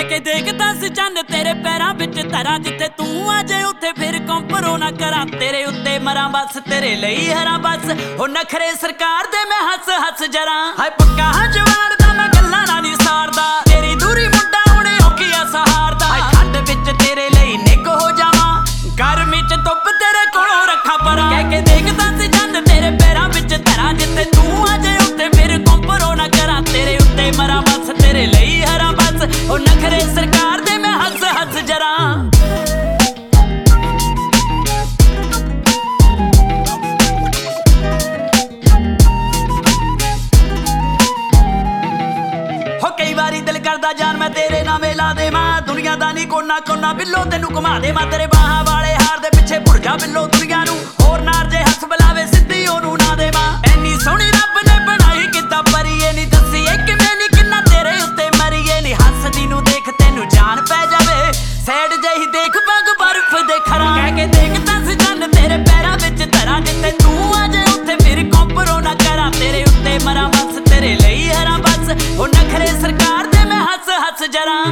ਕਹਿ ਕੇ ਦੇਖ ਦਸ ਚੰਨ ਤੇਰੇ ਪੈਰਾਂ ਵਿੱਚ ਧਰਾਂ, ਜਿੱਥੇ ਤੂੰ ਆ ਜਾਏ ਉੱਥੇ ਫਿਰ ਕੰਪਰੋ ਨਾ ਕਰਾਂ। ਤੇਰੇ ਉੱਤੇ ਮਰਾਂ ਬਸ ਤੇਰੇ ਲਈ ਹਰਾਂ ਬਸ, ਉਹ ਨਖਰੇ ਸਰਕਾਰ ਦੇ ਮੈਂ ਹੱਸ ਹੱਸ ਜਰਾਂ। ਹਾਏ ਪੱਕਾ ਜਵਾਨ ਦਾ ਮੈਂ ਗੱਲਾਂ ਨਾਲ ਨਹੀਂ ਸਾਰਦਾ, ਤੇਰੀ ਦੂਰੀ ਮੁੰਡਾ ਹੁਣੇ ਔਖੀਆ ਸਹਾਰਦਾ। ਹਾਏ ਠੰਡ ਵਿੱਚ ਤੇਰੇ ਲਈ ਨਿੱਘ ਹੋ ਜਾਵਾਂ, ਗਰਮੀ ਚ ਧੁੱਪ ਤੇਰੇ ਕੋਲੋਂ ਰੱਖਾਂ ਪਰਾਂ। ਕਹਿ ਕੇ ਦੇਖ ਦਸ ਚੰਨ ਤੇਰੇ ਪੈਰਾਂ ਵਿੱਚ ਧਰਾਂ, ਜਿੱਥੇ ਤੂੰ ਆ ਜਾਏ ਉੱਥੇ ਫਿਰ ਕੰਪਰੋ ਨਾ ਕਰਾਂ। ਤੇਰੇ ਉੱਤੇ ਮਰਾਂ ਬਸ ਤੇਰੇ ਲਈ ਹਰਾਂ ਬਸ, ਉਹ ਨਖਰੇ ਸਰਕਾਰ ਦੇ ਮੈਂ ਹੱਸ ਹੱਸ ਜਰਾਂ। ਹੋ ਕਈ ਵਾਰੀ ਦਿਲ ਕਰਦਾ ਜਾਨ ਮੈਂ ਤੇਰੇ ਨਾਵੇਂ ਲਾ ਦੇਵਾਂ, ਦੁਨੀਆ ਦਾ ਨਹੀਂ ਕੋਨਾ ਕੋਨਾ ਬਿੱਲੋ ਤੈਨੂੰ ਘੁਮਾ ਦੇਵਾਂ। ਤੇਰੇ ਬਾਹਾਂ ਵਾਲੇ ਹਾਰ ਦੇ ਪਿੱਛੇ ਭੁੱਲ ਜਾ ਬਿੱਲੋ ਦੁਨੀਆ ਨੂੰ, ਹੋਰ ਨਾਰ ਜੇ ਹੱਸ ਬੁਲਾਵੇ ਸਿੱਧੀ ਉਹਨੂੰ ਨਾ ਦੇਵਾਂ। ਐਨੀ ਸੋਹਣੀ ਰੱਬ ਨੇ ਬਣਾਈ ਕਿੱਦਾਂ ਪਰੀਏ, ਨਹੀਂ ਦੱਸੀਏ ਕਿਵੇਂ ਨੀ ਕਿੰਨਾ ਤੇਰੇ ਉੱਤੇ ਮਰੀਏ। ਨੀ ਹੱਸਦੀ ਨੂੰ ਦੇਖ ਤੈਨੂੰ ਜਾਨ ਪੈ ਜਾਵੇ, ਸੈਡ ਜਿਹੀ ਦੇਖ ਪੱਗ ਬਰਫ ਦੇ ਖਰਾਂ। ਕਹਿ ਕੇ ਦੇਖ ਦਸ ਚੰਨ ਤੇਰੇ ਪੈਰਾਂ ਵਿੱਚ ਧਰਾਂ, ਜਿੱਥੇ ਤੂੰ ਆ ਜਾਏ ਉੱਥੇ ਫਿਰ ਕੰਪਰੋ ਨਾ ਕਰਾਂ। ਤੇਰੇ ਉੱਤੇ ਮਰਾਂ ਬਸ ਤੇਰੇ ਲਈ ਹਰਾਂ ਬਸ, ਉਹ ਨਖਰੇ ਸਰਕਾਰ ਦੇ ਮੈਂ ਹੱਸ ਹੱਸ ਜਰਾਂ।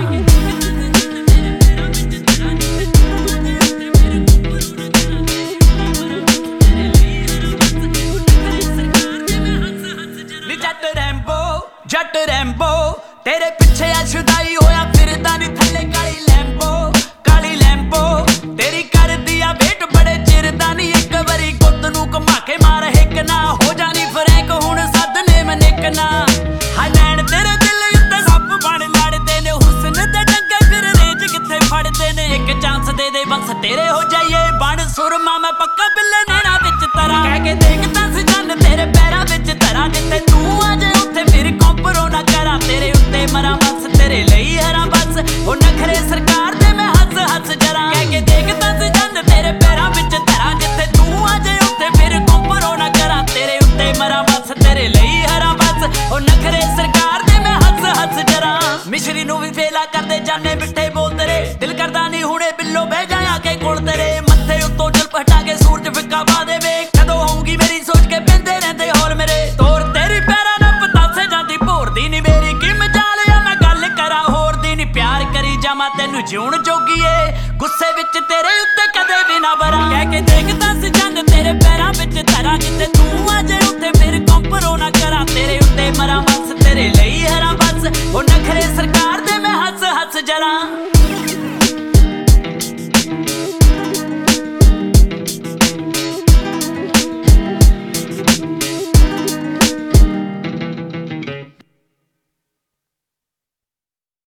ਜੱਟ ਰੈਂਬੋ ਤੇਰੇ ਪਿੱਛੇ ਆ ਛੁਦਾਈ ਹੋਇਆ ਫਿਰਦਾ ਨੀ ਥੱਲੇ ਕਾਲੀ ਲੈਂਬੋ ਤੇਰੀ ਕਰਦੀ ਆ ਵੇਟ ਬੜੇ ਚਿਰ ਦਾ ਨੀ। ਇੱਕ ਵਾਰੀ ਗੁੱਤ ਨੂੰ ਘੁਮਾ ਕੇ ਮਾਰ ਹਿੱਕ ਨਾ, ਹੋ ਜਾਣੀ ਫਰੈਂਕ ਹੁਣ ਸੱਦਨੇ ਮੈਂ ਨਿੱਕ ਨਾ। ਹਾਏ ਨੈਣ ਤੇਰੇ ਦਿਲ ਉੱਤੇ ਸੱਪ ਬਣ ਲੜਦੇ ਨੇ, ਹੁਸਨ ਦੇ ਡੰਗੇ ਫਿਰ ਰੇਜ ਕਿੱਥੇ ਫੜਦੇ ਨੇ। ਇੱਕ ਚਾਂਸ ਦੇ ਦੇ ਬਸ ਤੇਰੇ ਹੋ ਜਾਈਏ ਬਣ ਸੁਰਮਾ, ਮੈਂ ਪੱਕਾ ਬਿੱਲੇ ਨੈਣਾ ਵਿੱਚ ਤਰਾਂ। ਕਹਿ ਕੇ ਦੇਖ ਦਸ ਚੰਨ ਤੇਰੇ ਪੈਰਾਂ ਵਿੱਚ ਧਰਾਂ, ਜਿੱਥੇ ਤੂੰ ਆ ਜਾਏ ਉੱਥੇ ਫਿਰ ਕੰਪਰੋ ਨਾ ਕਰਾਂ। ਤੇਰੇ ਉੱਤੇ ਮਰਾਂ ਬਸ ਤੇਰੇ ਲਈ ਹਰਾਂ ਬਸ, ਉਹ ਨਖਰੇ ਸਰਕਾਰ ਦੇ ਮੈਂ ਹੱਸ ਹੱਸ ਜਰਾਂ। ਕਹਿ ਕੇ ਦੇਖ ਦਸ ਚੰਨ ਤੇਰੇ ਪੈਰਾਂ ਵਿੱਚ ਧਰਾਂ, ਜਿੱਥੇ ਤੂੰ ਆ ਜਾਏ ਉੱਥੇ ਫਿਰ ਕੰਪਰੋ ਨਾ ਕਰਾਂ। ਤੇਰੇ ਉੱਤੇ ਮਰਾਂ ਬਸ ਤੇਰੇ ਲਈ ਹਰਾਂ ਬਸ, ਉਹ ਨਖਰੇ ਸਰਕਾਰ ਦੇ ਮੈਂ ਹੱਸ ਹੱਸ ਜਰਾਂ। ਮਿਸ਼ਰੀ ਨੂੰ ਵੀ ਫੇਲਾ ਕਰਦੇ ਜਾਨੇ ਮਿੱਠੇ ਬੋਲ ਤੇਰੇ, ਦਿਲ ਕਰਦਾ ਨਹੀਂ ਹੁਣੇ ਬਿੱਲੋ ਬਹਿ ਜਾਇਆ ਕੇ ਕੋਲ ਤੇਰੇ। ਮੱਥੇ ਉੱਤੋਂ ਜਲ ਪਟਾ ਕੇ ਸੂਰਜ ਫਿੱਕਾ ਪਾ ਦੇਵੇ, ਕਦੋਂ ਹੋਊਗੀ ਮੇਰੀ ਸੋਚ ਕੇ ਪੈਂਦੇ ਰਹਿੰਦੇ ਹੋਰ ਮੇਰੇ। ਤੋਰ ਤੇਰੀ ਪੈਰਾਂ ਨਾਲ ਪਤਾਸੇ ਜਾਂਦੀ ਭੋਰਦੀ ਨੀ ਮੇਰੀ, ਕੀ ਮਜਾਲਿਆ ਮੈਂ ਗੱਲ ਕਰਾਂ ਹੋਰ ਦੀ ਨੀ। ਪਿਆਰ ਕਰੀ ਜਾਵਾਂ ਤੈਨੂੰ ਜਿਉਣ ਜੋਗੀਏ, ਗੁੱਸੇ ਵਿੱਚ ਤੇਰੇ ਉੱਤੇ ਕਦੇ ਵੀ ਨਾ ਵਰਾਂ। ਕਹਿ ਕੇ ਦੇਖ